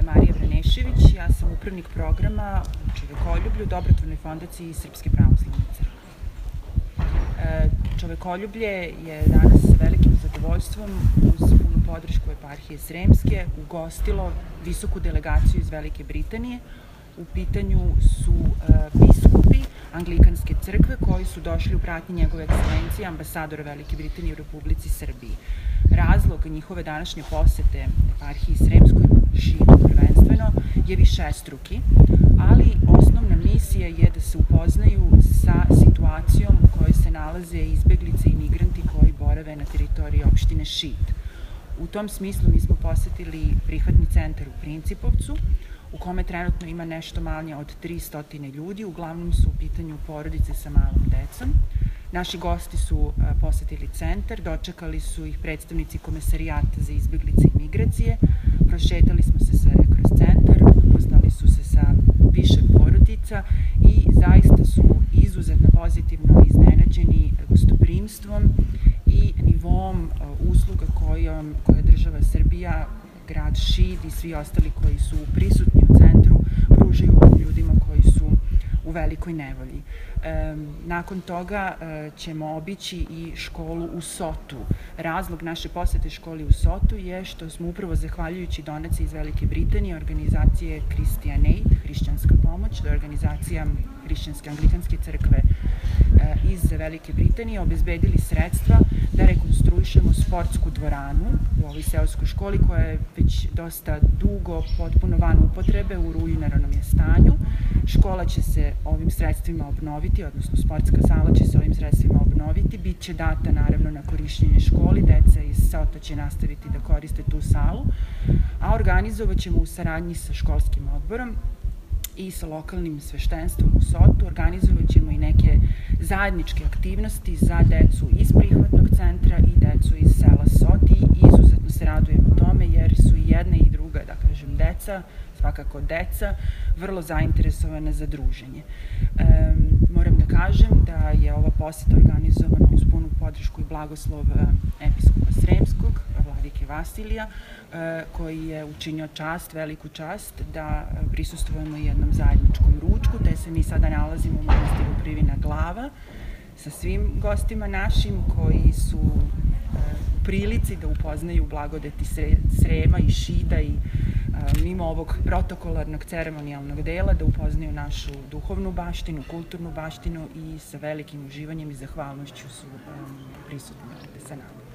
Marija Vranešević, ja sam upravnik programa u Čovekoljublju, dobrotvornoj fondaciji Srpske pravoslavne crkve. Čovekoljublje je danas sa velikim zadovoljstvom uz punu podršku eparhije Sremske ugostilo visoku delegaciju iz Velike Britanije. U pitanju su biskupi Anglikanske crkve koji su došli u pratnji njegove ekscelencije ambasadora Velike Britanije u Republici Srbiji. Razlog njihove današnje posete eparhiji Sremskoj, šitu prvenstveno, je višestruki, ali osnovna misija je da se upoznaju sa situacijom u kojoj se nalaze izbeglice i migranti koji borave na teritoriji opštine Šid. U tom smislu mi smo posetili prihvatni centar u Principovcu, u kome trenutno ima nešto manje od 300 ljudi, uglavnom su u pitanju porodice sa malom decom. Naši gosti su posetili centar, dočekali su ih predstavnici Komesarijata za izbeglice i migracije, prošetali smo se kroz centar, upoznali su se sa više porodica i zaista su izuzetno pozitivno iznenađeni gostoprimstvom i nivom usluga koje država Srbija, grad Šid i svi ostali koji su prisutni u centru pružaju ovim ljudima koji su u velikoj nevolji. Nakon toga ćemo obići i školu u Sotu. Razlog naše posete školi u Sotu je što smo upravo zahvaljujući donaciji iz Velike Britanije, organizacije Christian Aid, hrišćanska pomoć, to je organizacija hrišćanske anglikanske crkve iz Velike Britanije, obezbedili sredstva da rekonstruišemo sportsku dvoranu u ovoj seoskoj školi koja je već dosta dugo potpuno van upotrebe, u ruiniranom je stanju. Škola će se ovim sredstvima obnoviti, odnosno sportska sala će se ovim sredstvima obnoviti, bit će data naravno na korišćenje školi, deca iz Sota će nastaviti da koriste tu salu, a organizovat ćemo u saradnji sa školskim odborom i sa lokalnim sveštenstvom u Sotu, organizovat ćemo i neke zajedničke aktivnosti za decu iz prihvatnog centra i decu iz sela Sot i izuzetno se radujemo tome jer su i jedna i druga, da kažem, deca, svakako deca, vrlo zainteresovane za druženje. Moram da kažem da je ova poseta organizovana uz punu podršku i blagoslov episkopa Sremskog, vladike Vasilija, koji je učinio čast, veliku čast, da prisustvujemo jednom zajedničkom ručku, te se mi sada nalazimo u manastiru Privina Glava sa svim gostima našim koji su u prilici da upoznaju blagodeti Srema i Šida i mimo ovog protokolarnog ceremonijalnog dela da upoznaju našu duhovnu baštinu, kulturnu baštinu i sa velikim uživanjem i zahvalnošću su prisutni ovde sa nama.